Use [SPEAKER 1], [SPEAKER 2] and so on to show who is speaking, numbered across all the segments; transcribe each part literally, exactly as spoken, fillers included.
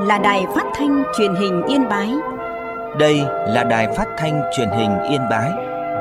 [SPEAKER 1] là Đài Phát thanh Truyền hình Yên Bái.
[SPEAKER 2] Đây là Đài Phát thanh Truyền hình Yên Bái.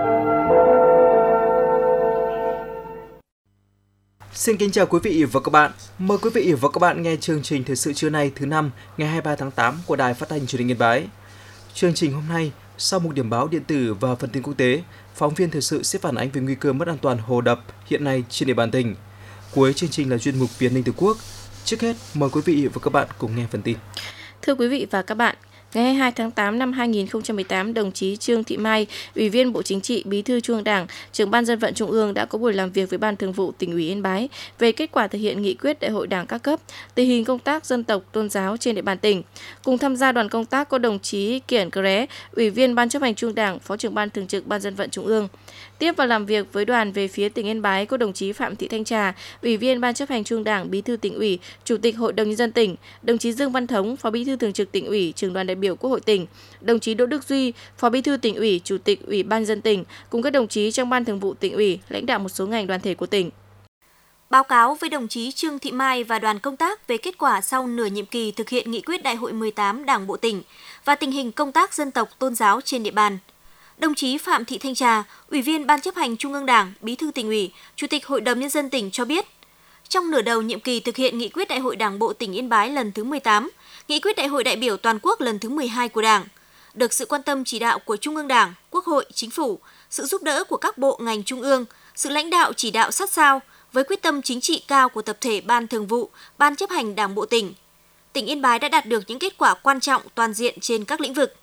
[SPEAKER 3] Xin kính chào quý vị và các bạn. Mời quý vị và các bạn nghe chương trình thời sự trưa nay thứ năm ngày hai mươi ba tháng tám của Đài Phát thanh Truyền hình Yên Bái. Chương trình hôm nay, sau một điểm báo điện tử và phần tin quốc tế, phóng viên thời sự sẽ phản ánh về nguy cơ mất an toàn hồ đập hiện nay trên địa bàn tỉnh. Cuối chương trình là chuyên mục Vì an ninh Tổ quốc. Trước hết, mời quý vị và các bạn cùng nghe phần tin.
[SPEAKER 4] Thưa quý vị và các bạn, ngày hai mươi hai tháng tám năm hai nghìn không trăm mười tám, đồng chí Trương Thị Mai, Ủy viên Bộ Chính trị, Bí thư Trung ương Đảng, Trưởng ban Dân vận Trung ương đã có buổi làm việc với Ban Thường vụ Tỉnh ủy Yên Bái về kết quả thực hiện nghị quyết Đại hội Đảng các cấp, tình hình công tác dân tộc tôn giáo trên địa bàn tỉnh. Cùng tham gia đoàn công tác có đồng chí Kiển Cré, Ủy viên Ban Chấp hành Trung ương Đảng, Phó Trưởng ban Thường trực Ban Dân vận Trung ương. Tiếp và làm việc với đoàn về phía tỉnh Yên Bái có đồng chí Phạm Thị Thanh Trà, Ủy viên Ban Chấp hành Trung ương Đảng, Bí thư Tỉnh ủy, Chủ tịch Hội đồng Nhân dân tỉnh, đồng chí Dương Văn Thống, Phó Bí thư Thường trực Tỉnh ủy, Trưởng đoàn đại biểu Quốc hội tỉnh, đồng chí Đỗ Đức Duy, Phó Bí thư Tỉnh ủy, Chủ tịch Ủy ban Nhân dân tỉnh, cùng các đồng chí trong Ban Thường vụ Tỉnh ủy, lãnh đạo một số ngành đoàn thể của tỉnh.
[SPEAKER 5] Báo cáo với đồng chí Trương Thị Mai và đoàn công tác về kết quả sau nửa nhiệm kỳ thực hiện nghị quyết Đại hội mười tám Đảng bộ tỉnh và tình hình công tác dân tộc tôn giáo trên địa bàn. Đồng chí Phạm Thị Thanh Trà, Ủy viên Ban Chấp hành Trung ương Đảng, Bí thư Tỉnh ủy, Chủ tịch Hội đồng Nhân dân tỉnh cho biết, trong nửa đầu nhiệm kỳ thực hiện nghị quyết Đại hội Đảng bộ tỉnh Yên Bái lần thứ mười tám, nghị quyết Đại hội đại biểu toàn quốc lần thứ mười hai của Đảng, được sự quan tâm chỉ đạo của Trung ương Đảng, Quốc hội, Chính phủ, sự giúp đỡ của các bộ ngành trung ương, sự lãnh đạo chỉ đạo sát sao với quyết tâm chính trị cao của tập thể Ban Thường vụ, Ban Chấp hành Đảng bộ tỉnh. Tỉnh Yên Bái đã đạt được những kết quả quan trọng toàn diện trên các lĩnh vực.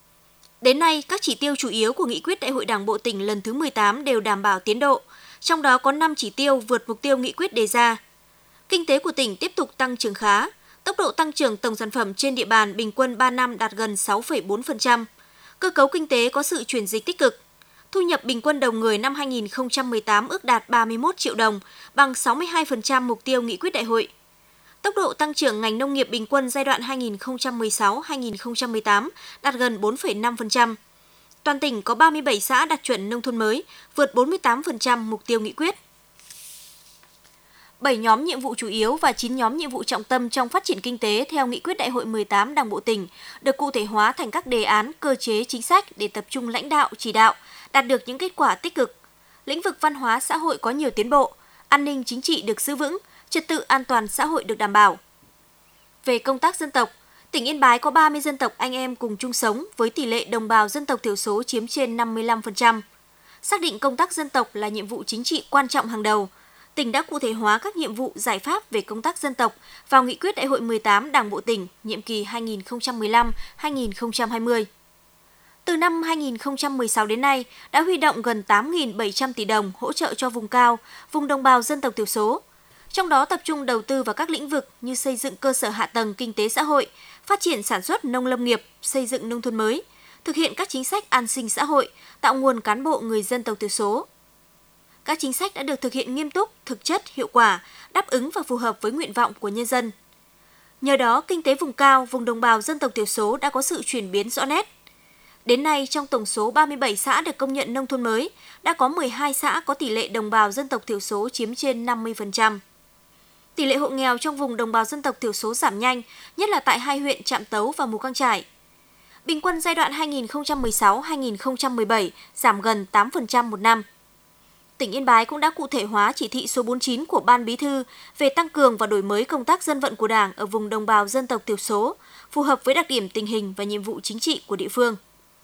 [SPEAKER 5] Đến nay, các chỉ tiêu chủ yếu của nghị quyết Đại hội Đảng bộ tỉnh lần thứ mười tám đều đảm bảo tiến độ, trong đó có năm chỉ tiêu vượt mục tiêu nghị quyết đề ra. Kinh tế của tỉnh tiếp tục tăng trưởng khá, tốc độ tăng trưởng tổng sản phẩm trên địa bàn bình quân ba năm đạt gần sáu phẩy bốn phần trăm. Cơ cấu kinh tế có sự chuyển dịch tích cực. Thu nhập bình quân đầu người năm hai nghìn không trăm mười tám ước đạt ba mươi mốt triệu đồng, bằng sáu mươi hai phần trăm mục tiêu nghị quyết đại hội. Tốc độ tăng trưởng ngành nông nghiệp bình quân giai đoạn hai nghìn không trăm mười sáu đến hai nghìn không trăm mười tám đạt gần bốn phẩy năm phần trăm. Toàn tỉnh có ba mươi bảy xã đạt chuẩn nông thôn mới, vượt bốn mươi tám phần trăm mục tiêu nghị quyết. bảy nhóm nhiệm vụ chủ yếu và chín nhóm nhiệm vụ trọng tâm trong phát triển kinh tế theo nghị quyết Đại hội mười tám Đảng bộ tỉnh được cụ thể hóa thành các đề án, cơ chế, chính sách để tập trung lãnh đạo, chỉ đạo, đạt được những kết quả tích cực. Lĩnh vực văn hóa xã hội có nhiều tiến bộ, an ninh chính trị được giữ vững, trật tự an toàn xã hội được đảm bảo. Về công tác dân tộc, tỉnh Yên Bái có ba mươi dân tộc anh em cùng chung sống với tỷ lệ đồng bào dân tộc thiểu số chiếm trên năm mươi lăm phần trăm. Xác định công tác dân tộc là nhiệm vụ chính trị quan trọng hàng đầu, tỉnh đã cụ thể hóa các nhiệm vụ giải pháp về công tác dân tộc vào nghị quyết Đại hội mười tám Đảng bộ tỉnh nhiệm kỳ hai nghìn không trăm mười lăm đến hai nghìn không trăm hai mươi. Từ năm hai nghìn không trăm mười sáu đến nay, đã huy động gần tám nghìn bảy trăm tỷ đồng hỗ trợ cho vùng cao, vùng đồng bào dân tộc thiểu số. Trong đó tập trung đầu tư vào các lĩnh vực như xây dựng cơ sở hạ tầng kinh tế xã hội, phát triển sản xuất nông lâm nghiệp, xây dựng nông thôn mới, thực hiện các chính sách an sinh xã hội, tạo nguồn cán bộ người dân tộc thiểu số. Các chính sách đã được thực hiện nghiêm túc, thực chất, hiệu quả, đáp ứng và phù hợp với nguyện vọng của nhân dân. Nhờ đó, kinh tế vùng cao, vùng đồng bào dân tộc thiểu số đã có sự chuyển biến rõ nét. Đến nay, trong tổng số ba mươi bảy xã được công nhận nông thôn mới, đã có mười hai xã có tỷ lệ đồng bào dân tộc thiểu số chiếm trên năm mươi phần trăm. Tỷ lệ hộ nghèo trong vùng đồng bào dân tộc thiểu số giảm nhanh, nhất là tại hai huyện Trạm Tấu và Mù Cang Chải. Bình quân giai đoạn hai nghìn không trăm mười sáu đến hai nghìn không trăm mười bảy giảm gần tám phần trăm một năm. Tỉnh Yên Bái cũng đã cụ thể hóa chỉ thị số bốn mươi chín của Ban Bí thư về tăng cường và đổi mới công tác dân vận của Đảng ở vùng đồng bào dân tộc thiểu số, phù hợp với đặc điểm tình hình và nhiệm vụ chính trị của địa phương.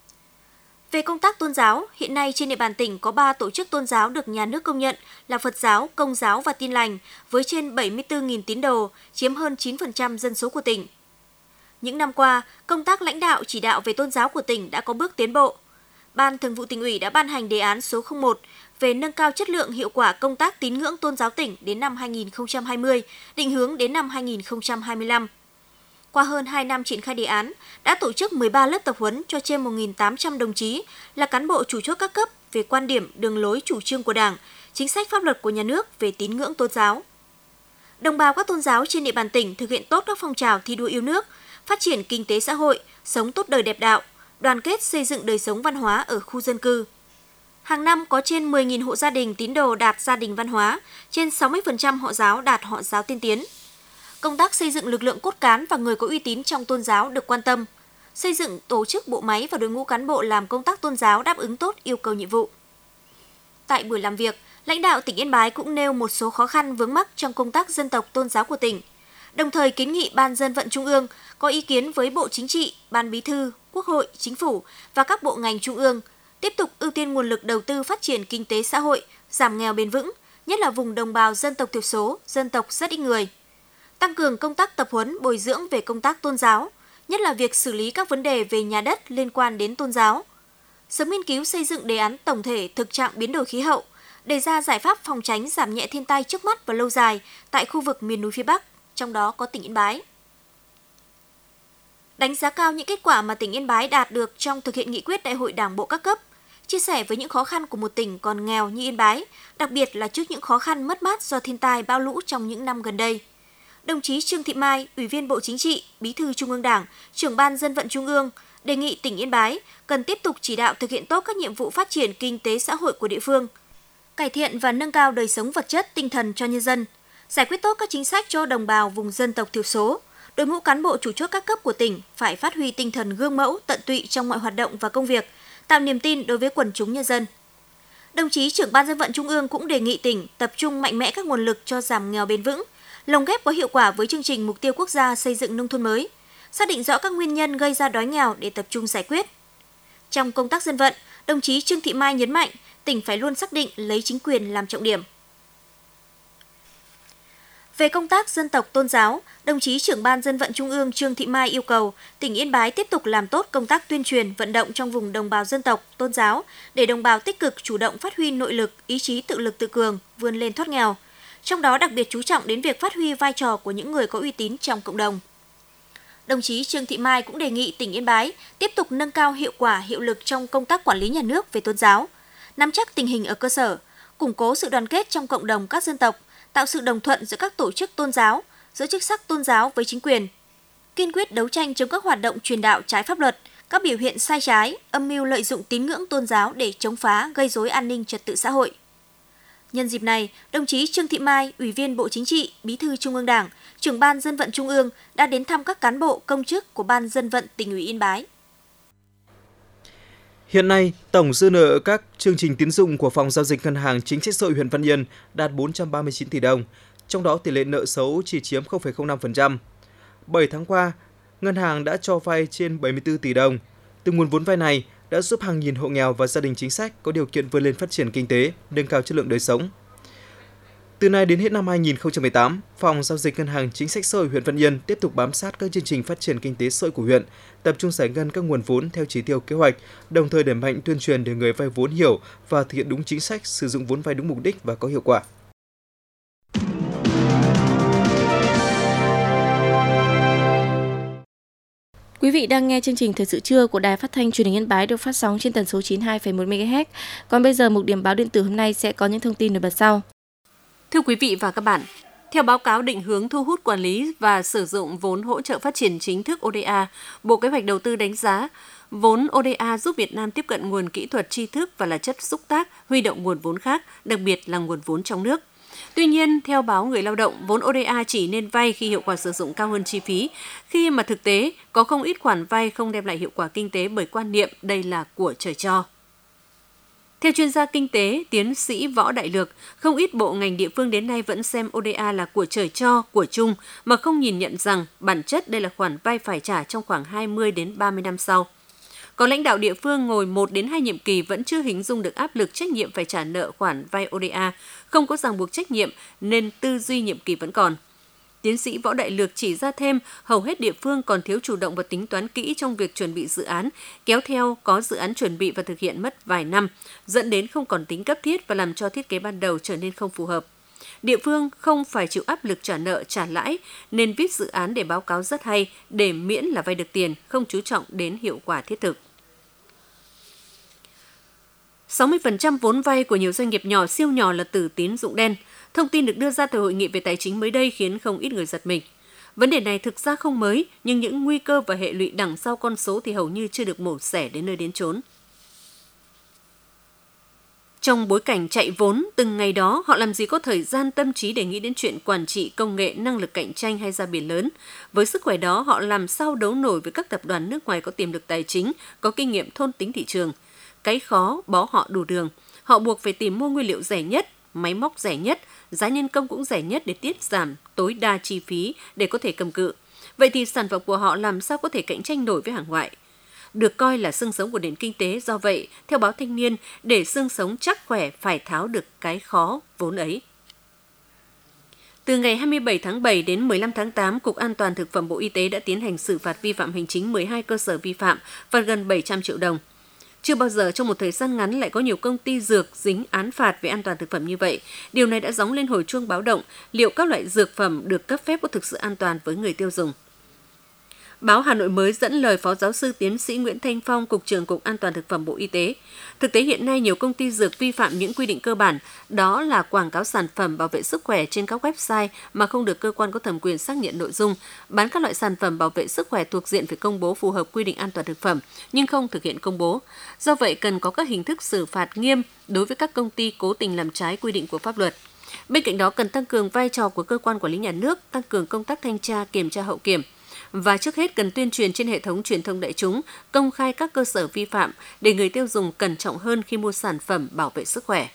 [SPEAKER 5] Về công tác tôn giáo, hiện nay trên địa bàn tỉnh có ba tổ chức tôn giáo được nhà nước công nhận là Phật giáo, Công giáo và Tin lành với trên bảy mươi tư nghìn tín đồ, chiếm hơn chín phần trăm dân số của tỉnh. Những năm qua, công tác lãnh đạo chỉ đạo về tôn giáo của tỉnh đã có bước tiến bộ. Ban Thường vụ Tỉnh ủy đã ban hành đề án số không một về nâng cao chất lượng hiệu quả công tác tín ngưỡng tôn giáo tỉnh đến năm hai nghìn không trăm hai mươi, định hướng đến năm hai nghìn không trăm hai mươi lăm. Qua hơn hai năm triển khai đề án, đã tổ chức mười ba lớp tập huấn cho trên một nghìn tám trăm đồng chí là cán bộ chủ chốt các cấp về quan điểm, đường lối, chủ trương của Đảng, chính sách pháp luật của nhà nước về tín ngưỡng tôn giáo. Đồng bào các tôn giáo trên địa bàn tỉnh thực hiện tốt các phong trào thi đua yêu nước, phát triển kinh tế xã hội, sống tốt đời đẹp đạo, đoàn kết xây dựng đời sống văn hóa ở khu dân cư. Hàng năm có trên mười nghìn hộ gia đình tín đồ đạt gia đình văn hóa, trên sáu mươi phần trăm họ giáo đạt họ giáo tiên tiến. Công tác xây dựng lực lượng cốt cán và người có uy tín trong tôn giáo được quan tâm. Xây dựng tổ chức bộ máy và đội ngũ cán bộ làm công tác tôn giáo đáp ứng tốt yêu cầu nhiệm vụ. Tại buổi làm việc, lãnh đạo tỉnh Yên Bái cũng nêu một số khó khăn vướng mắc trong công tác dân tộc tôn giáo của tỉnh, đồng thời kiến nghị Ban Dân vận Trung ương có ý kiến với Bộ Chính trị, Ban Bí thư, Quốc hội, Chính phủ và các bộ ngành trung ương tiếp tục ưu tiên nguồn lực đầu tư phát triển kinh tế xã hội, giảm nghèo bền vững, nhất là vùng đồng bào dân tộc thiểu số, dân tộc rất ít người. Tăng cường công tác tập huấn, bồi dưỡng về công tác tôn giáo, nhất là việc xử lý các vấn đề về nhà đất liên quan đến tôn giáo. Sớm nghiên cứu xây dựng đề án tổng thể thực trạng biến đổi khí hậu, đề ra giải pháp phòng tránh giảm nhẹ thiên tai trước mắt và lâu dài tại khu vực miền núi phía Bắc, trong đó có tỉnh Yên Bái. Đánh giá cao những kết quả mà tỉnh Yên Bái đạt được trong thực hiện nghị quyết Đại hội Đảng bộ các cấp, chia sẻ với những khó khăn của một tỉnh còn nghèo như Yên Bái, đặc biệt là trước những khó khăn mất mát do thiên tai bão lũ trong những năm gần đây. Đồng chí Trương Thị Mai, Ủy viên Bộ Chính trị, Bí thư Trung ương Đảng, Trưởng Ban Dân vận Trung ương, đề nghị tỉnh Yên Bái cần tiếp tục chỉ đạo thực hiện tốt các nhiệm vụ phát triển kinh tế xã hội của địa phương, cải thiện và nâng cao đời sống vật chất, tinh thần cho nhân dân, giải quyết tốt các chính sách cho đồng bào vùng dân tộc thiểu số. Đội ngũ cán bộ chủ chốt các cấp của tỉnh phải phát huy tinh thần gương mẫu, tận tụy trong mọi hoạt động và công việc, tạo niềm tin đối với quần chúng nhân dân. Đồng chí Trưởng Ban Dân vận Trung ương cũng đề nghị tỉnh tập trung mạnh mẽ các nguồn lực cho giảm nghèo bền vững, lồng ghép có hiệu quả với chương trình mục tiêu quốc gia xây dựng nông thôn mới, xác định rõ các nguyên nhân gây ra đói nghèo để tập trung giải quyết. Trong công tác dân vận, đồng chí Trương Thị Mai nhấn mạnh tỉnh phải luôn xác định lấy chính quyền làm trọng điểm. Về công tác dân tộc tôn giáo, đồng chí Trưởng Ban Dân vận Trung ương Trương Thị Mai yêu cầu tỉnh Yên Bái tiếp tục làm tốt công tác tuyên truyền, vận động trong vùng đồng bào dân tộc, tôn giáo để đồng bào tích cực chủ động phát huy nội lực, ý chí tự lực tự cường, vươn lên thoát nghèo. Trong đó đặc biệt chú trọng đến việc phát huy vai trò của những người có uy tín trong cộng đồng. Đồng chí Trương Thị Mai cũng đề nghị tỉnh Yên Bái tiếp tục nâng cao hiệu quả, hiệu lực trong công tác quản lý nhà nước về tôn giáo, nắm chắc tình hình ở cơ sở, củng cố sự đoàn kết trong cộng đồng các dân tộc, tạo sự đồng thuận giữa các tổ chức tôn giáo, giữa chức sắc tôn giáo với chính quyền, kiên quyết đấu tranh chống các hoạt động truyền đạo trái pháp luật, các biểu hiện sai trái, âm mưu lợi dụng tín ngưỡng tôn giáo để chống phá, gây rối an ninh trật tự xã hội. Nhân dịp này, đồng chí Trương Thị Mai, Ủy viên Bộ Chính trị, Bí thư Trung ương Đảng, Trưởng Ban Dân vận Trung ương đã đến thăm các cán bộ công chức của Ban Dân vận Tỉnh ủy Yên Bái.
[SPEAKER 3] Hiện nay, tổng dư nợ các chương trình tín dụng của Phòng Giao dịch Ngân hàng Chính sách Xã hội huyện Văn Yên đạt bốn trăm ba mươi chín tỷ đồng, trong đó tỷ lệ nợ xấu chỉ chiếm không phẩy không năm phần trăm. bảy tháng qua, ngân hàng đã cho vay trên bảy mươi tư tỷ đồng. Từ nguồn vốn vay này đã giúp hàng nghìn hộ nghèo và gia đình chính sách có điều kiện vươn lên phát triển kinh tế, nâng cao chất lượng đời sống. Từ nay đến hết năm hai nghìn không trăm mười tám, Phòng Giao dịch Ngân hàng Chính sách Xã hội huyện Văn Yên tiếp tục bám sát các chương trình phát triển kinh tế xã hội của huyện, tập trung giải ngân các nguồn vốn theo chỉ tiêu kế hoạch, đồng thời đẩy mạnh tuyên truyền để người vay vốn hiểu và thực hiện đúng chính sách, sử dụng vốn vay đúng mục đích và có hiệu quả.
[SPEAKER 4] Quý vị đang nghe chương trình Thời sự trưa của Đài Phát thanh Truyền hình Yên Bái được phát sóng trên tần số chín mươi hai phẩy một mê ga héc. Còn bây giờ mục điểm báo điện tử hôm nay sẽ có những thông tin nổi bật sau.
[SPEAKER 6] Thưa quý vị và các bạn, theo báo cáo định hướng thu hút quản lý và sử dụng vốn hỗ trợ phát triển chính thức O D A, Bộ Kế hoạch Đầu tư đánh giá vốn O D A giúp Việt Nam tiếp cận nguồn kỹ thuật tri thức và là chất xúc tác, huy động nguồn vốn khác, đặc biệt là nguồn vốn trong nước. Tuy nhiên, theo báo Người Lao động, vốn O D A chỉ nên vay khi hiệu quả sử dụng cao hơn chi phí, khi mà thực tế có không ít khoản vay không đem lại hiệu quả kinh tế bởi quan niệm đây là của trời cho. Theo chuyên gia kinh tế, tiến sĩ Võ Đại Lược, không ít bộ ngành địa phương đến nay vẫn xem O D A là của trời cho, của chung, mà không nhìn nhận rằng bản chất đây là khoản vay phải trả trong khoảng hai mươi đến ba mươi năm sau. Có lãnh đạo địa phương ngồi một đến hai nhiệm kỳ vẫn chưa hình dung được áp lực trách nhiệm phải trả nợ khoản vay O D A, không có ràng buộc trách nhiệm nên tư duy nhiệm kỳ vẫn còn. Tiến sĩ Võ Đại Lược chỉ ra thêm, hầu hết địa phương còn thiếu chủ động và tính toán kỹ trong việc chuẩn bị dự án, kéo theo có dự án chuẩn bị và thực hiện mất vài năm, dẫn đến không còn tính cấp thiết và làm cho thiết kế ban đầu trở nên không phù hợp. Địa phương không phải chịu áp lực trả nợ, trả lãi, nên viết dự án để báo cáo rất hay, để miễn là vay được tiền, không chú trọng đến hiệu quả thiết thực. sáu mươi phần trăm vốn vay của nhiều doanh nghiệp nhỏ, siêu nhỏ là từ tín dụng đen. Thông tin được đưa ra từ Hội nghị về tài chính mới đây khiến không ít người giật mình. Vấn đề này thực ra không mới, nhưng những nguy cơ và hệ lụy đằng sau con số thì hầu như chưa được mổ xẻ đến nơi đến chốn. Trong bối cảnh chạy vốn, từng ngày đó họ làm gì có thời gian tâm trí để nghĩ đến chuyện quản trị, công nghệ, năng lực cạnh tranh hay ra biển lớn. Với sức khỏe đó, họ làm sao đấu nổi với các tập đoàn nước ngoài có tiềm lực tài chính, có kinh nghiệm thôn tính thị trường. Cái khó bó họ đủ đường. Họ buộc phải tìm mua nguyên liệu rẻ nhất, máy móc rẻ nhất, giá nhân công cũng rẻ nhất để tiết giảm tối đa chi phí để có thể cầm cự. Vậy thì sản phẩm của họ làm sao có thể cạnh tranh nổi với hàng ngoại? Được coi là xương sống của nền kinh tế, do vậy, theo báo Thanh niên, để xương sống chắc khỏe phải tháo được cái khó vốn ấy. Từ ngày hai mươi bảy tháng bảy đến mười lăm tháng tám, Cục An toàn Thực phẩm Bộ Y tế đã tiến hành xử phạt vi phạm hành chính mười hai cơ sở vi phạm, phạt gần bảy trăm triệu đồng. Chưa bao giờ trong một thời gian ngắn lại có nhiều công ty dược dính án phạt về an toàn thực phẩm như vậy. Điều này đã gióng lên hồi chuông báo động liệu các loại dược phẩm được cấp phép có thực sự an toàn với người tiêu dùng. Báo Hà Nội mới dẫn lời Phó Giáo sư Tiến sĩ Nguyễn Thanh Phong, Cục trưởng Cục An toàn Thực phẩm Bộ Y tế. Thực tế hiện nay nhiều công ty dược vi phạm những quy định cơ bản, đó là quảng cáo sản phẩm bảo vệ sức khỏe trên các website mà không được cơ quan có thẩm quyền xác nhận nội dung, bán các loại sản phẩm bảo vệ sức khỏe thuộc diện phải công bố phù hợp quy định an toàn thực phẩm nhưng không thực hiện công bố. Do vậy cần có các hình thức xử phạt nghiêm đối với các công ty cố tình làm trái quy định của pháp luật. Bên cạnh đó cần tăng cường vai trò của cơ quan quản lý nhà nước, tăng cường công tác thanh tra, kiểm tra hậu kiểm. Và trước hết cần tuyên truyền trên hệ thống truyền thông đại chúng, công khai các cơ sở vi phạm để người tiêu dùng cẩn trọng hơn khi mua sản phẩm bảo vệ sức khỏe.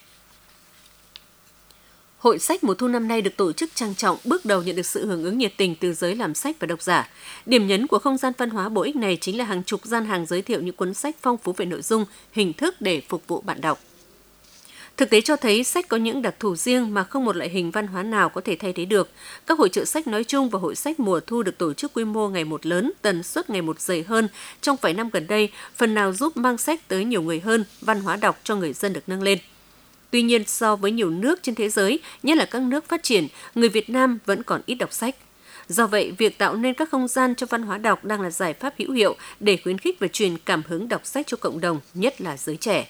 [SPEAKER 6] Hội sách mùa thu năm nay được tổ chức trang trọng, bước đầu nhận được sự hưởng ứng nhiệt tình từ giới làm sách và độc giả. Điểm nhấn của không gian văn hóa bổ ích này chính là hàng chục gian hàng giới thiệu những cuốn sách phong phú về nội dung, hình thức để phục vụ bạn đọc. Thực tế cho thấy sách có những đặc thù riêng mà không một loại hình văn hóa nào có thể thay thế được. Các hội chợ sách nói chung và hội sách mùa thu được tổ chức quy mô ngày một lớn, tần suất ngày một dày hơn trong vài năm gần đây, phần nào giúp mang sách tới nhiều người hơn, văn hóa đọc cho người dân được nâng lên. Tuy nhiên, so với nhiều nước trên thế giới, nhất là các nước phát triển, người Việt Nam vẫn còn ít đọc sách. Do vậy, việc tạo nên các không gian cho văn hóa đọc đang là giải pháp hữu hiệu để khuyến khích và truyền cảm hứng đọc sách cho cộng đồng, nhất là giới trẻ.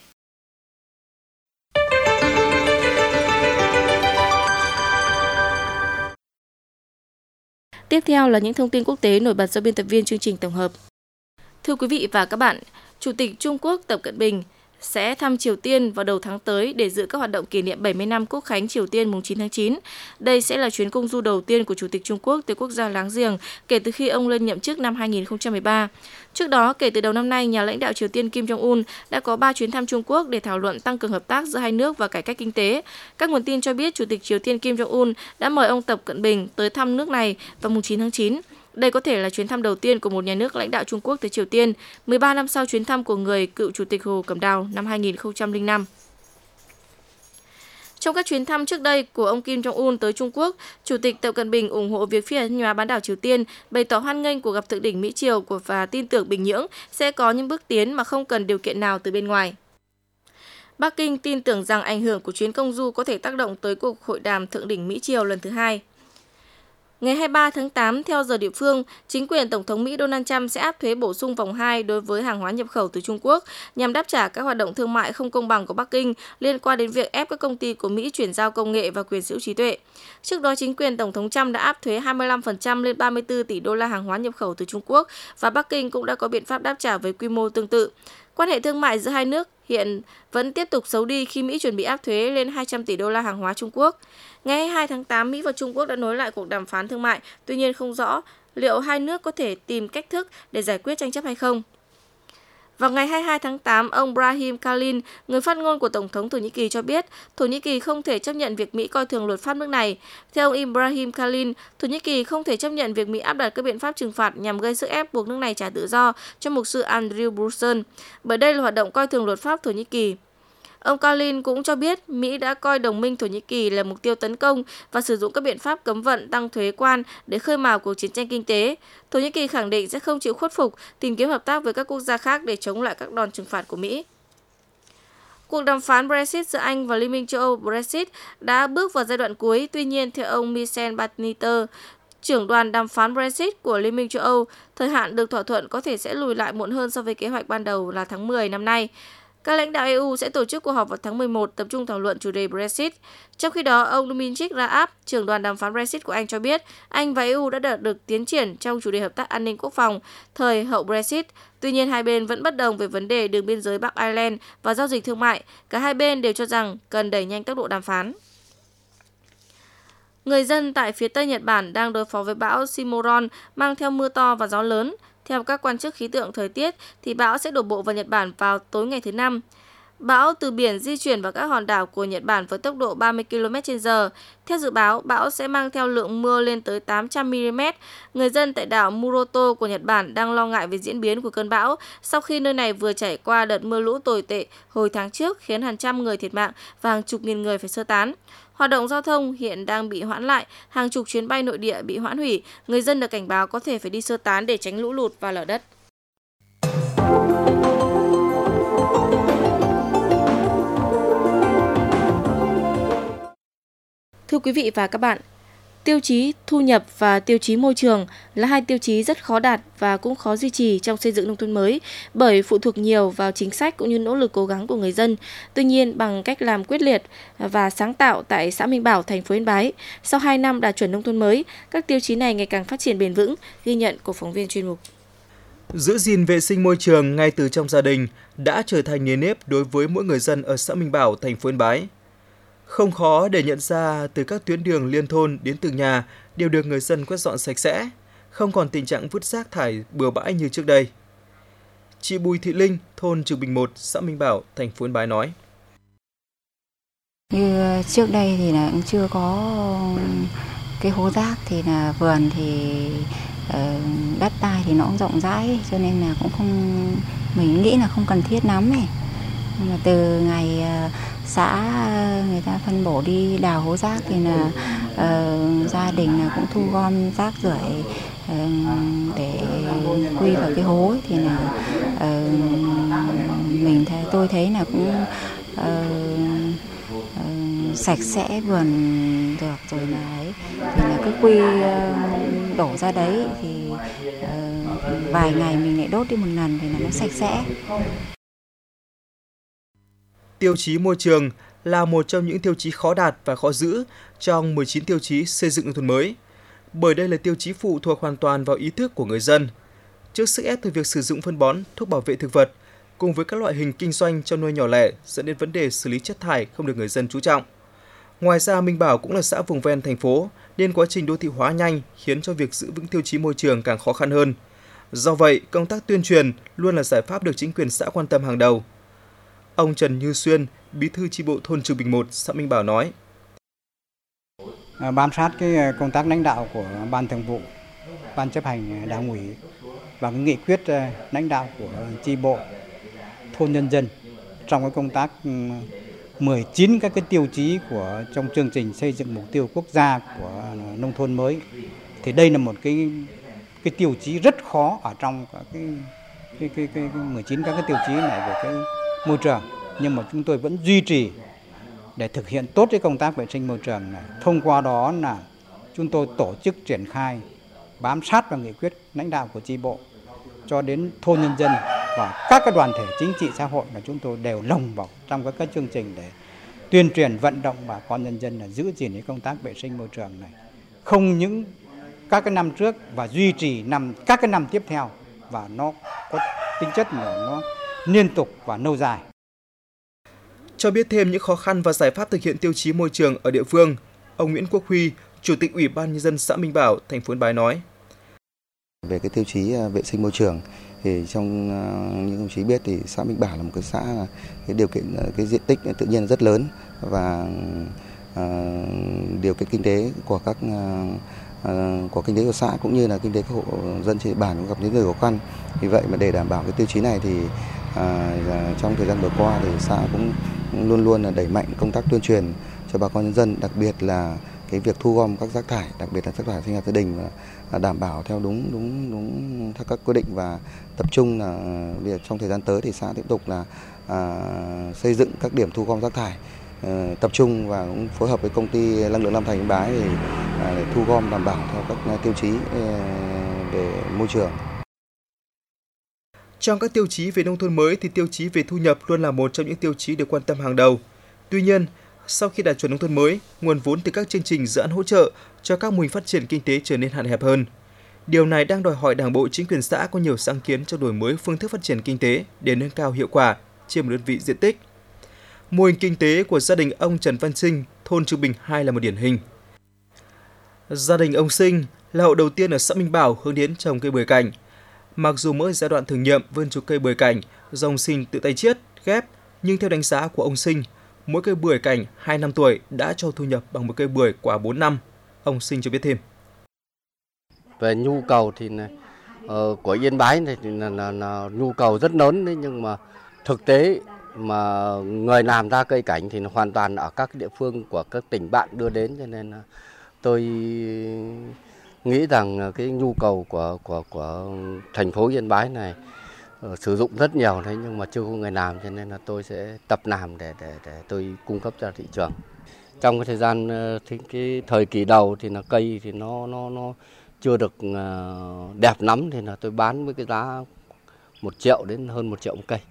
[SPEAKER 4] Tiếp theo là những thông tin quốc tế nổi bật do biên tập viên chương trình tổng hợp. Thưa quý vị và các bạn, Chủ tịch Trung Quốc Tập Cận Bình sẽ thăm Triều Tiên vào đầu tháng tới để dự các hoạt động kỷ niệm bảy mươi năm Quốc khánh Triều Tiên mùng chín tháng chín. Đây sẽ là chuyến công du đầu tiên của Chủ tịch Trung Quốc tới quốc gia láng giềng kể từ khi ông lên nhậm chức năm hai nghìn không trăm mười ba. Trước đó, kể từ đầu năm nay, nhà lãnh đạo Triều Tiên Kim Jong-un đã có ba chuyến thăm Trung Quốc để thảo luận tăng cường hợp tác giữa hai nước và cải cách kinh tế. Các nguồn tin cho biết Chủ tịch Triều Tiên Kim Jong-un đã mời ông Tập Cận Bình tới thăm nước này vào mùng chín tháng chín. Đây có thể là chuyến thăm đầu tiên của một nhà nước lãnh đạo Trung Quốc tới Triều Tiên, mười ba năm sau chuyến thăm của người cựu Chủ tịch Hồ Cẩm Đào năm hai nghìn không trăm lẻ năm. Trong các chuyến thăm trước đây của ông Kim Jong-un tới Trung Quốc, Chủ tịch Tập Cận Bình ủng hộ việc phi hạt nhân hóa bán đảo Triều Tiên, bày tỏ hoan nghênh cuộc gặp thượng đỉnh Mỹ-Triều và tin tưởng Bình Nhưỡng sẽ có những bước tiến mà không cần điều kiện nào từ bên ngoài. Bắc Kinh tin tưởng rằng ảnh hưởng của chuyến công du có thể tác động tới cuộc hội đàm thượng đỉnh Mỹ-Triều lần thứ hai. Ngày hai mươi ba tháng tám, theo giờ địa phương, chính quyền Tổng thống Mỹ Donald Trump sẽ áp thuế bổ sung vòng hai đối với hàng hóa nhập khẩu từ Trung Quốc nhằm đáp trả các hoạt động thương mại không công bằng của Bắc Kinh liên quan đến việc ép các công ty của Mỹ chuyển giao công nghệ và quyền sở hữu trí tuệ. Trước đó, chính quyền Tổng thống Trump đã áp thuế hai mươi lăm phần trăm lên ba mươi tư tỷ đô la hàng hóa nhập khẩu từ Trung Quốc và Bắc Kinh cũng đã có biện pháp đáp trả với quy mô tương tự. Quan hệ thương mại giữa hai nước hiện vẫn tiếp tục xấu đi khi Mỹ chuẩn bị áp thuế lên hai trăm tỷ đô la hàng hóa Trung Quốc. Ngày hai mươi hai tháng tám, Mỹ và Trung Quốc đã nối lại cuộc đàm phán thương mại, tuy nhiên không rõ liệu hai nước có thể tìm cách thức để giải quyết tranh chấp hay không. Vào ngày hai mươi hai tháng tám, ông Brahim Kalin, người phát ngôn của Tổng thống Thổ Nhĩ Kỳ cho biết Thổ Nhĩ Kỳ không thể chấp nhận việc Mỹ coi thường luật pháp nước này. Theo ông Ibrahim Kalin, Thổ Nhĩ Kỳ không thể chấp nhận việc Mỹ áp đặt các biện pháp trừng phạt nhằm gây sức ép buộc nước này trả tự do cho mục sư Andrew Brunson, bởi đây là hoạt động coi thường luật pháp Thổ Nhĩ Kỳ. Ông Kalin cũng cho biết Mỹ đã coi đồng minh Thổ Nhĩ Kỳ là mục tiêu tấn công và sử dụng các biện pháp cấm vận tăng thuế quan để khơi mào cuộc chiến tranh kinh tế. Thổ Nhĩ Kỳ khẳng định sẽ không chịu khuất phục, tìm kiếm hợp tác với các quốc gia khác để chống lại các đòn trừng phạt của Mỹ. Cuộc đàm phán Brexit giữa Anh và Liên minh châu Âu Brexit đã bước vào giai đoạn cuối, tuy nhiên theo ông Michel Barnier, trưởng đoàn đàm phán Brexit của Liên minh châu Âu, thời hạn được thỏa thuận có thể sẽ lùi lại muộn hơn so với kế hoạch ban đầu là tháng mười năm nay. Các lãnh đạo e u sẽ tổ chức cuộc họp vào tháng mười một tập trung thảo luận chủ đề Brexit. Trong khi đó, ông Dominic Raab, trưởng đoàn đàm phán Brexit của Anh cho biết, Anh và e u đã đạt được tiến triển trong chủ đề hợp tác an ninh quốc phòng thời hậu Brexit. Tuy nhiên, hai bên vẫn bất đồng về vấn đề đường biên giới Bắc Ireland và giao dịch thương mại. Cả hai bên đều cho rằng cần đẩy nhanh tốc độ đàm phán. Người dân tại phía Tây Nhật Bản đang đối phó với bão Cimarron mang theo mưa to và gió lớn. Theo các quan chức khí tượng thời tiết, thì bão sẽ đổ bộ vào Nhật Bản vào tối ngày thứ Năm. Bão từ biển di chuyển vào các hòn đảo của Nhật Bản với tốc độ ba mươi ki lô mét trên giờ. Theo dự báo, bão sẽ mang theo lượng mưa lên tới tám trăm mi li mét. Người dân tại đảo Muroto của Nhật Bản đang lo ngại về diễn biến của cơn bão sau khi nơi này vừa trải qua đợt mưa lũ tồi tệ hồi tháng trước khiến hàng trăm người thiệt mạng và hàng chục nghìn người phải sơ tán. Hoạt động giao thông hiện đang bị hoãn lại, hàng chục chuyến bay nội địa bị hoãn hủy. Người dân được cảnh báo có thể phải đi sơ tán để tránh lũ lụt và lở đất. Thưa quý vị và các bạn, tiêu chí thu nhập và tiêu chí môi trường là hai tiêu chí rất khó đạt và cũng khó duy trì trong xây dựng nông thôn mới bởi phụ thuộc nhiều vào chính sách cũng như nỗ lực cố gắng của người dân. Tuy nhiên, bằng cách làm quyết liệt và sáng tạo tại xã Minh Bảo, thành phố Yên Bái, sau hai năm đạt chuẩn nông thôn mới, các tiêu chí này ngày càng phát triển bền vững, ghi nhận của phóng viên chuyên mục.
[SPEAKER 3] Giữ gìn vệ sinh môi trường ngay từ trong gia đình đã trở thành nề nếp đối với mỗi người dân ở xã Minh Bảo, thành phố Yên Bái. Không khó để nhận ra từ các tuyến đường liên thôn đến từng nhà đều được người dân quét dọn sạch sẽ, không còn tình trạng vứt rác thải bừa bãi như trước đây. Chị Bùi Thị Linh, thôn Trường Bình một, xã Minh Bảo, thành phố Yên Bái nói.
[SPEAKER 7] Như trước đây thì là cũng chưa có cái hố rác, thì là vườn thì đất đai thì nó cũng rộng rãi, cho nên là cũng không, mình nghĩ là không cần thiết lắm ấy. Nhưng mà từ ngày xã người ta phân bổ đi đào hố rác thì là uh, gia đình là cũng thu gom rác rưởi uh, để quy vào cái hố ấy, thì là uh, mình thấy, tôi thấy là cũng uh, uh, sạch sẽ vườn được rồi là ấy, thì là cứ quy uh, đổ ra đấy thì uh, vài ngày mình lại đốt đi một lần thì là nó sạch sẽ.
[SPEAKER 3] Tiêu chí môi trường là một trong những tiêu chí khó đạt và khó giữ trong mười chín tiêu chí xây dựng nông thôn mới, bởi đây là tiêu chí phụ thuộc hoàn toàn vào ý thức của người dân. Trước sức ép từ việc sử dụng phân bón, thuốc bảo vệ thực vật, cùng với các loại hình kinh doanh chăn nuôi nhỏ lẻ dẫn đến vấn đề xử lý chất thải không được người dân chú trọng. Ngoài ra, Minh Bảo cũng là xã vùng ven thành phố, nên quá trình đô thị hóa nhanh khiến cho việc giữ vững tiêu chí môi trường càng khó khăn hơn. Do vậy, công tác tuyên truyền luôn là giải pháp được chính quyền xã quan tâm hàng đầu. Ông Trần Như Xuyên, bí thư chi bộ thôn Trường Bình một, xã Minh Bảo nói.
[SPEAKER 8] Bám sát cái công tác lãnh đạo của Ban Thường vụ, Ban chấp hành Đảng ủy và cái nghị quyết lãnh đạo của chi bộ, thôn nhân dân trong cái công tác mười chín các cái tiêu chí của trong chương trình xây dựng mục tiêu quốc gia của nông thôn mới. Thì đây là một cái cái tiêu chí rất khó ở trong các cái cái cái, cái, cái mười chín các cái tiêu chí này về cái môi trường, nhưng mà chúng tôi vẫn duy trì để thực hiện tốt cái công tác vệ sinh môi trường này. Thông qua đó là chúng tôi tổ chức triển khai bám sát vào nghị quyết lãnh đạo của chi bộ cho đến thôn nhân dân và các cái đoàn thể chính trị xã hội là chúng tôi đều lồng vào trong các, các chương trình để tuyên truyền vận động bà con nhân dân là giữ gìn cái công tác vệ sinh môi trường này, không những các cái năm trước và duy trì năm các cái năm tiếp theo, và nó có tính chất là nó liên tục và lâu dài.
[SPEAKER 3] Cho biết thêm những khó khăn và giải pháp thực hiện tiêu chí môi trường ở địa phương, ông Nguyễn Quốc Huy, Chủ tịch Ủy ban Nhân dân xã Minh Bảo, thành phố Yên Bái nói.
[SPEAKER 9] Về cái tiêu chí vệ sinh môi trường thì trong những đồng chí biết thì xã Minh Bảo là một cái xã cái điều kiện cái diện tích tự nhiên rất lớn và uh, điều kiện kinh tế của các uh, của kinh tế của xã cũng như là kinh tế các hộ dân trên địa bàn cũng gặp những người khó khăn. Vì vậy mà để đảm bảo cái tiêu chí này thì À, trong thời gian vừa qua thì xã cũng luôn luôn là đẩy mạnh công tác tuyên truyền cho bà con nhân dân, đặc biệt là cái việc thu gom các rác thải, đặc biệt là rác thải sinh hoạt gia đình và đảm bảo theo đúng đúng đúng theo các quy định, và tập trung là việc trong thời gian tới thì xã tiếp tục là à, xây dựng các điểm thu gom rác thải à, tập trung và cũng phối hợp với công ty năng lượng Nam Thành Yên Bái để, à, để thu gom đảm bảo theo các tiêu chí à, về môi trường.
[SPEAKER 3] Trong các tiêu chí về nông thôn mới thì tiêu chí về thu nhập luôn là một trong những tiêu chí được quan tâm hàng đầu. Tuy nhiên, sau khi đạt chuẩn nông thôn mới, nguồn vốn từ các chương trình dự án hỗ trợ cho các mô hình phát triển kinh tế trở nên hạn hẹp hơn. Điều này đang đòi hỏi Đảng bộ, chính quyền xã có nhiều sáng kiến trong đổi mới phương thức phát triển kinh tế để nâng cao hiệu quả trên một đơn vị diện tích. Mô hình kinh tế của gia đình ông Trần Văn Sinh, thôn Trung Bình hai là một điển hình. Gia đình ông Sinh là hộ đầu tiên ở xã Minh Bảo hướng đến trồng cây bưởi cảnh. Mặc dù mới giai đoạn thử nghiệm vươn chục cây bưởi cảnh do ông Sinh tự tay chiết, ghép, nhưng theo đánh giá của ông Sinh, mỗi cây bưởi cảnh hai năm tuổi đã cho thu nhập bằng một cây bưởi quả bốn năm. Ông Sinh cho biết thêm.
[SPEAKER 10] Về nhu cầu thì uh, của Yên Bái này thì là, là, là nhu cầu rất lớn đấy, nhưng mà thực tế mà người làm ra cây cảnh thì hoàn toàn ở các địa phương của các tỉnh bạn đưa đến, cho nên là tôi nghĩ rằng cái nhu cầu của của của thành phố Yên Bái này uh, sử dụng rất nhiều đấy, nhưng mà chưa có người làm, cho nên là tôi sẽ tập làm để để để tôi cung cấp ra thị trường. Trong cái thời gian thì cái thời kỳ đầu thì là cây thì nó nó nó chưa được đẹp lắm, thì là tôi bán với cái giá một triệu đến hơn một triệu một cây.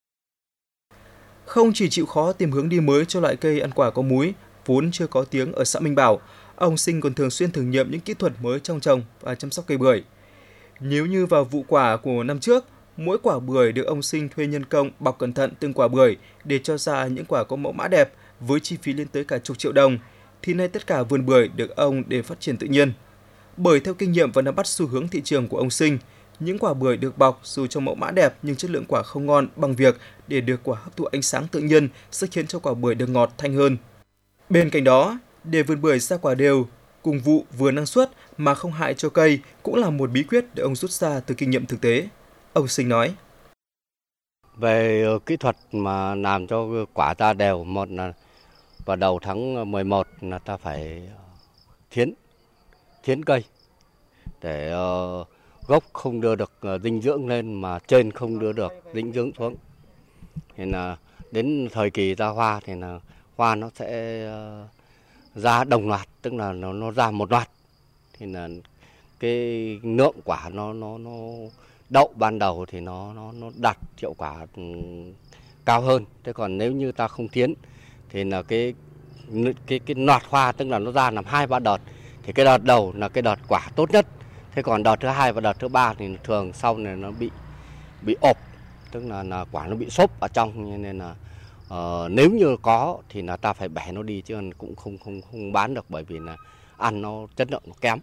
[SPEAKER 3] Không chỉ chịu khó tìm hướng đi mới cho loại cây ăn quả có múi vốn chưa có tiếng ở xã Minh Bảo, ông Sinh còn thường xuyên thử nghiệm những kỹ thuật mới trong trồng và chăm sóc cây bưởi. Nếu như vào vụ quả của năm trước, mỗi quả bưởi được ông Sinh thuê nhân công bọc cẩn thận từng quả bưởi để cho ra những quả có mẫu mã đẹp với chi phí lên tới cả chục triệu đồng, thì nay tất cả vườn bưởi được ông để phát triển tự nhiên. Bởi theo kinh nghiệm và nắm bắt xu hướng thị trường của ông Sinh, những quả bưởi được bọc dù trong mẫu mã đẹp nhưng chất lượng quả không ngon bằng việc để được quả hấp thụ ánh sáng tự nhiên sẽ khiến cho quả bưởi được ngọt thanh hơn. Bên cạnh đó, để vườn bưởi ra quả đều, cùng vụ vừa năng suất mà không hại cho cây cũng là một bí quyết để ông rút ra từ kinh nghiệm thực tế. Ông Sinh nói.
[SPEAKER 10] Về kỹ thuật mà làm cho quả ra đều, một là vào đầu tháng mười một là ta phải thiến, thiến cây để uh, gốc không đưa được uh, dinh dưỡng lên mà trên không đưa được dinh dưỡng xuống. Thì là đến thời kỳ ra hoa thì là hoa nó sẽ uh, ra đồng loạt, tức là nó nó ra một loạt. Thì là cái lượng quả nó nó nó đậu ban đầu thì nó nó nó đạt hiệu quả um, cao hơn. Thế còn nếu như ta không thiến thì là cái cái cái loạt hoa, tức là nó ra làm hai ba đợt, thì cái đợt đầu là cái đợt quả tốt nhất. Thế còn đợt thứ hai và đợt thứ ba thì thường sau này nó bị bị ộp, tức là là quả nó bị xốp ở trong, nên là uh, nếu như có thì là ta phải bẻ nó đi, chứ cũng không không không bán được, bởi vì là ăn nó chất lượng nó kém.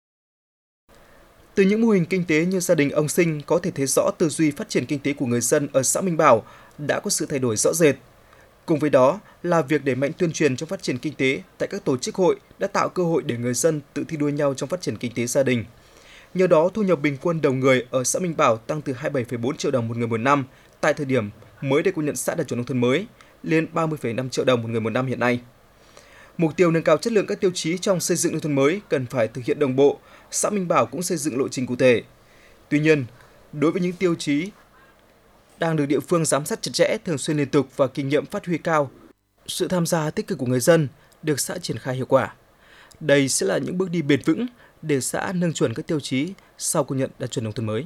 [SPEAKER 3] Từ những mô hình kinh tế như gia đình ông Sinh có thể thấy rõ tư duy phát triển kinh tế của người dân ở xã Minh Bảo đã có sự thay đổi rõ rệt. Cùng với đó là việc đẩy mạnh tuyên truyền trong phát triển kinh tế tại các tổ chức hội đã tạo cơ hội để người dân tự thi đua nhau trong phát triển kinh tế gia đình. Nhờ đó, thu nhập bình quân đầu người ở xã Minh Bảo tăng từ hai mươi bảy phẩy bốn triệu đồng một người một năm tại thời điểm mới đây công nhận xã đạt chuẩn nông thôn mới lên ba mươi phẩy năm triệu đồng một người một năm hiện nay. Mục tiêu nâng cao chất lượng các tiêu chí trong xây dựng nông thôn mới cần phải thực hiện đồng bộ. Xã Minh Bảo cũng xây dựng lộ trình cụ thể. Tuy nhiên, đối với những tiêu chí đang được địa phương giám sát chặt chẽ, thường xuyên liên tục và kinh nghiệm phát huy cao, sự tham gia tích cực của người dân được xã triển khai hiệu quả. Đây sẽ là những bước đi bền vững để xã nâng chuẩn các tiêu chí sau công nhận đạt chuẩn nông thôn mới.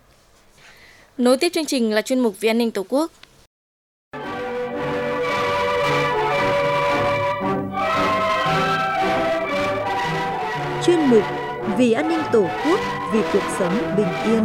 [SPEAKER 4] Nối tiếp chương trình là chuyên mục Vì an ninh Tổ quốc.
[SPEAKER 1] Chuyên mục Vì an ninh Tổ quốc, vì cuộc sống bình yên.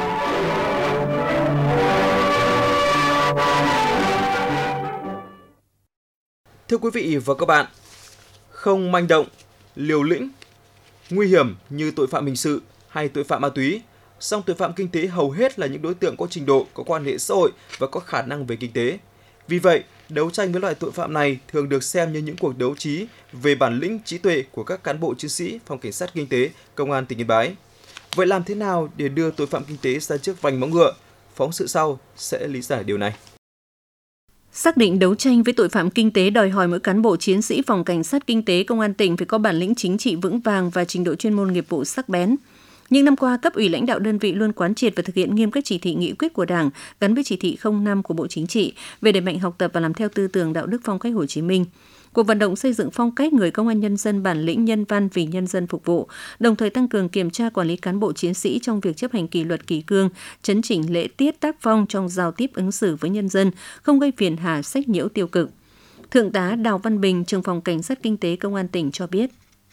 [SPEAKER 3] Thưa quý vị và các bạn, không manh động, liều lĩnh, nguy hiểm như tội phạm hình sự hay tội phạm ma túy, song tội phạm kinh tế hầu hết là những đối tượng có trình độ, có quan hệ xã hội và có khả năng về kinh tế. Vì vậy, đấu tranh với loại tội phạm này thường được xem như những cuộc đấu trí về bản lĩnh, trí tuệ của các cán bộ chiến sĩ Phòng Cảnh sát Kinh tế, Công an tỉnh Yên Bái. Vậy làm thế nào để đưa tội phạm kinh tế ra trước vành móng ngựa? Phóng sự sau sẽ lý giải điều này.
[SPEAKER 6] Xác định đấu tranh với tội phạm kinh tế đòi hỏi mỗi cán bộ chiến sĩ Phòng Cảnh sát Kinh tế Công an tỉnh phải có bản lĩnh chính trị vững vàng và trình độ chuyên môn nghiệp vụ sắc bén. Những năm qua, cấp ủy lãnh đạo đơn vị luôn quán triệt và thực hiện nghiêm các chỉ thị nghị quyết của Đảng gắn với chỉ thị không năm của Bộ Chính trị về đẩy mạnh học tập và làm theo tư tưởng đạo đức phong cách Hồ Chí Minh. Cuộc vận động xây dựng phong cách người công an nhân dân bản lĩnh nhân văn vì nhân dân phục vụ, đồng thời tăng cường kiểm tra quản lý cán bộ chiến sĩ trong việc chấp hành kỷ luật kỷ cương, chấn chỉnh lễ tiết tác phong trong giao tiếp ứng xử với nhân dân, không gây phiền hà sách nhiễu tiêu cực. Thượng tá Đào Văn Bình, trưởng phòng Cảnh sát Kinh tế Công an tỉnh cho biết.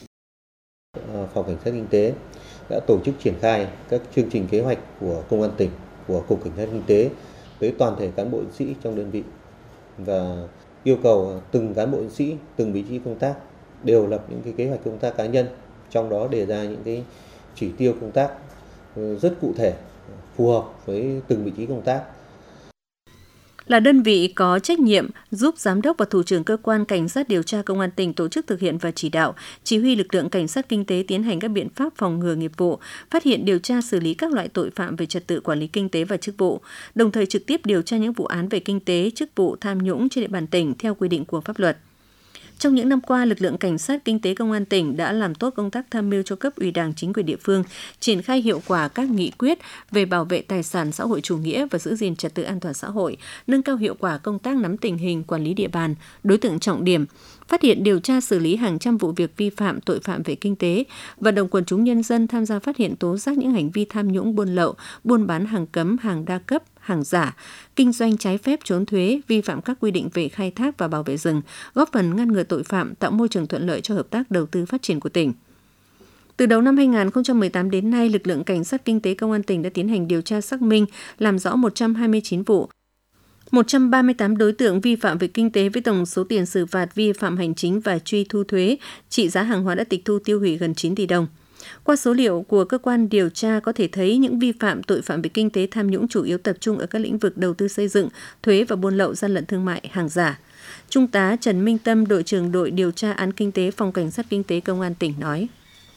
[SPEAKER 11] Phòng Cảnh sát Kinh tế đã tổ chức triển khai các chương trình kế hoạch của Công an tỉnh, của Cục Cảnh sát Kinh tế tới toàn thể cán bộ chiến sĩ trong đơn vị và yêu cầu từng cán bộ chiến sĩ, từng vị trí công tác đều lập những cái kế hoạch công tác cá nhân, trong đó đề ra những cái chỉ tiêu công tác rất cụ thể, phù hợp với từng vị trí công tác.
[SPEAKER 6] Là đơn vị có trách nhiệm giúp Giám đốc và Thủ trưởng Cơ quan Cảnh sát điều tra Công an tỉnh tổ chức thực hiện và chỉ đạo, chỉ huy lực lượng Cảnh sát Kinh tế tiến hành các biện pháp phòng ngừa nghiệp vụ, phát hiện điều tra xử lý các loại tội phạm về trật tự quản lý kinh tế và chức vụ, đồng thời trực tiếp điều tra những vụ án về kinh tế, chức vụ, tham nhũng trên địa bàn tỉnh theo quy định của pháp luật. Trong những năm qua, lực lượng Cảnh sát Kinh tế Công an tỉnh đã làm tốt công tác tham mưu cho cấp ủy Đảng, chính quyền địa phương, triển khai hiệu quả các nghị quyết về bảo vệ tài sản xã hội chủ nghĩa và giữ gìn trật tự an toàn xã hội, nâng cao hiệu quả công tác nắm tình hình, quản lý địa bàn, đối tượng trọng điểm, phát hiện điều tra xử lý hàng trăm vụ việc vi phạm tội phạm về kinh tế, vận động quần chúng nhân dân tham gia phát hiện tố giác những hành vi tham nhũng, buôn lậu, buôn bán hàng cấm, hàng đa cấp, hàng giả, kinh doanh trái phép trốn thuế, vi phạm các quy định về khai thác và bảo vệ rừng, góp phần ngăn ngừa tội phạm, tạo môi trường thuận lợi cho hợp tác đầu tư phát triển của tỉnh. Từ đầu năm hai nghìn không trăm mười tám đến nay, lực lượng Cảnh sát Kinh tế Công an tỉnh đã tiến hành điều tra xác minh, làm rõ một trăm hai mươi chín vụ, một trăm ba mươi tám đối tượng vi phạm về kinh tế với tổng số tiền xử phạt vi phạm hành chính và truy thu thuế, trị giá hàng hóa đã tịch thu tiêu hủy gần chín tỷ đồng. Qua số liệu của cơ quan điều tra có thể thấy những vi phạm tội phạm về kinh tế tham nhũng chủ yếu tập trung ở các lĩnh vực đầu tư xây dựng, thuế và buôn lậu, gian lận thương mại, hàng giả. Trung tá Trần Minh Tâm, đội trưởng đội điều tra án kinh tế Phòng Cảnh sát Kinh tế Công an tỉnh nói.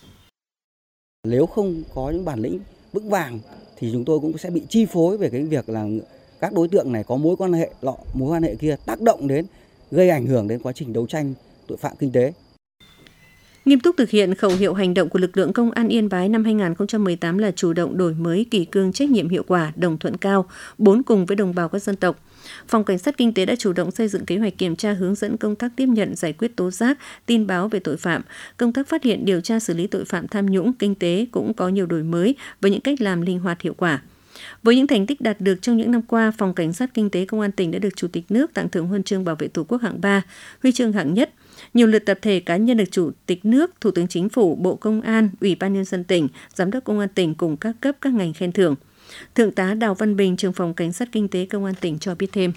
[SPEAKER 12] Nếu không có những bản lĩnh vững vàng thì chúng tôi cũng sẽ bị chi phối về cái việc là các đối tượng này có mối quan hệ lọ, mối quan hệ kia tác động đến, gây ảnh hưởng đến quá trình đấu tranh tội phạm kinh tế.
[SPEAKER 6] Nghiêm túc thực hiện khẩu hiệu hành động của lực lượng Công an Yên Bái năm hai nghìn không trăm mười tám là chủ động đổi mới, kỷ cương, trách nhiệm, hiệu quả, đồng thuận cao, bốn cùng với đồng bào các dân tộc. Phòng Cảnh sát Kinh tế đã chủ động xây dựng kế hoạch kiểm tra, hướng dẫn công tác tiếp nhận, giải quyết tố giác, tin báo về tội phạm. Công tác phát hiện, điều tra xử lý tội phạm tham nhũng, kinh tế cũng có nhiều đổi mới với những cách làm linh hoạt, hiệu quả. Với những thành tích đạt được trong những năm qua, Phòng Cảnh sát Kinh tế Công an tỉnh đã được Chủ tịch nước tặng thưởng huân chương bảo vệ Tổ quốc hạng ba, huy chương hạng nhất. Nhiều lượt tập thể cá nhân được Chủ tịch nước, Thủ tướng Chính phủ, Bộ Công an, Ủy ban Nhân dân tỉnh, Giám đốc Công an tỉnh cùng các cấp các ngành khen thưởng. Thượng tá Đào Văn Bình, trưởng phòng Cảnh sát Kinh tế Công an tỉnh cho biết thêm.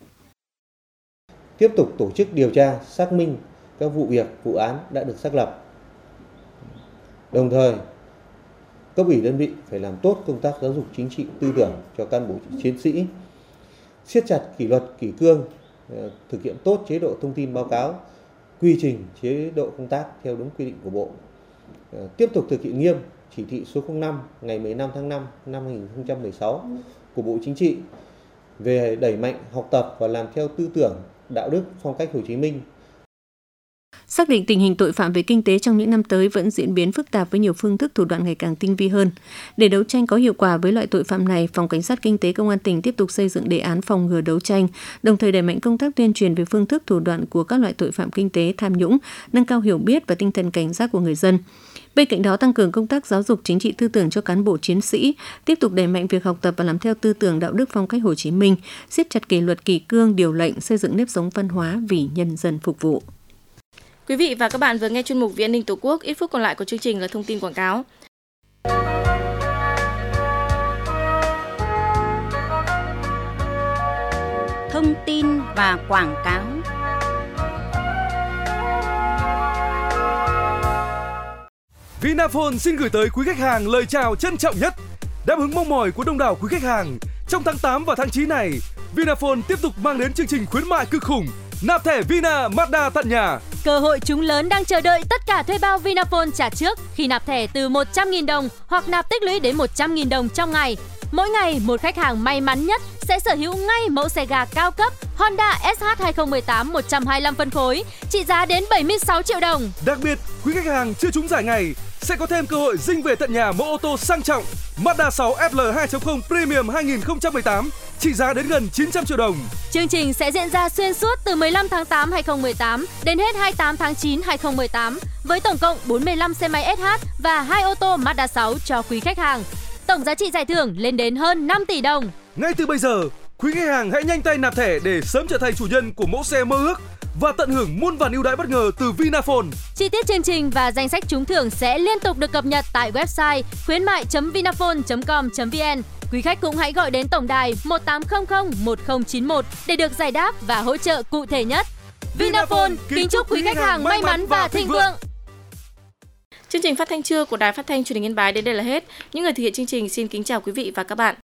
[SPEAKER 11] Tiếp tục tổ chức điều tra, xác minh các vụ việc, vụ án đã được xác lập. Đồng thời, cấp ủy đơn vị phải làm tốt công tác giáo dục chính trị, tư tưởng cho cán bộ chiến sĩ, siết chặt kỷ luật, kỷ cương, thực hiện tốt chế độ thông tin báo cáo, quy trình, chế độ công tác theo đúng quy định của Bộ. Tiếp tục thực hiện nghiêm chỉ thị số không năm ngày mười lăm tháng năm năm hai nghìn không trăm mười sáu của Bộ Chính trị về đẩy mạnh học tập và làm theo tư tưởng, đạo đức, phong cách Hồ Chí Minh.
[SPEAKER 6] Xác định tình hình tội phạm về kinh tế trong những năm tới vẫn diễn biến phức tạp với nhiều phương thức thủ đoạn ngày càng tinh vi hơn. Để đấu tranh có hiệu quả với loại tội phạm này, Phòng Cảnh sát Kinh tế Công an tỉnh tiếp tục xây dựng đề án phòng ngừa đấu tranh, đồng thời đẩy mạnh công tác tuyên truyền về phương thức thủ đoạn của các loại tội phạm kinh tế tham nhũng, nâng cao hiểu biết và tinh thần cảnh giác của người dân. Bên cạnh đó, tăng cường công tác giáo dục chính trị tư tưởng cho cán bộ chiến sĩ, tiếp tục đẩy mạnh việc học tập và làm theo tư tưởng đạo đức phong cách Hồ Chí Minh, siết chặt kỷ luật kỷ cương, điều lệnh, xây dựng nếp sống văn hóa vì nhân dân phục vụ.
[SPEAKER 4] Quý vị và các bạn vừa nghe chuyên mục Vì an ninh Tổ quốc, ít phút còn lại của chương trình là thông tin quảng cáo.
[SPEAKER 13] Thông tin và quảng cáo.
[SPEAKER 14] Vinaphone xin gửi tới quý khách hàng lời chào trân trọng nhất. Đáp ứng mong mỏi của đông đảo quý khách hàng, trong tháng tám và tháng chín này, Vinaphone tiếp tục mang đến chương trình khuyến mại cực khủng. Nạp thẻ Vina Mazda tận nhà.
[SPEAKER 15] Cơ hội trúng lớn đang chờ đợi tất cả thuê bao Vinaphone trả trước khi nạp thẻ từ một trăm nghìn đồng hoặc nạp tích lũy đến một trăm nghìn đồng trong ngày. Mỗi ngày, một khách hàng may mắn nhất sẽ sở hữu ngay mẫu xe gà cao cấp Honda ét hát hai không một tám một trăm hai mươi lăm phân khối, trị giá đến bảy mươi sáu triệu đồng.
[SPEAKER 14] Đặc biệt, quý khách hàng chưa trúng giải ngày sẽ có thêm cơ hội dinh về tận nhà mẫu ô tô sang trọng Mazda sáu F L hai chấm không Premium hai không một tám trị giá đến gần chín trăm triệu đồng.
[SPEAKER 15] Chương trình sẽ diễn ra xuyên suốt từ mười lăm tháng tám năm hai không một tám đến hết hai mươi tám tháng chín năm hai không một tám với tổng cộng bốn mươi lăm xe máy ét hát và hai ô tô Mazda sáu cho quý khách hàng. Tổng giá trị giải thưởng lên đến hơn năm tỷ đồng.
[SPEAKER 14] Ngay từ bây giờ, quý khách hàng hãy nhanh tay nạp thẻ để sớm trở thành chủ nhân của mẫu xe mơ ước và tận hưởng muôn vàn ưu đãi bất ngờ từ Vinaphone.
[SPEAKER 15] Chi tiết chương trình và danh sách trúng thưởng sẽ liên tục được cập nhật tại website khuyến mại chấm vinaphone chấm com chấm vn. Quý khách cũng hãy gọi đến tổng đài một tám không không một không chín một để được giải đáp và hỗ trợ cụ thể nhất. Vinaphone kính chúc quý khách hàng may mắn và thịnh vượng.
[SPEAKER 4] Chương trình phát thanh trưa của Đài Phát thanh Truyền hình Yên Bái đến đây là hết. Những người thực hiện chương trình xin kính chào quý vị và các bạn.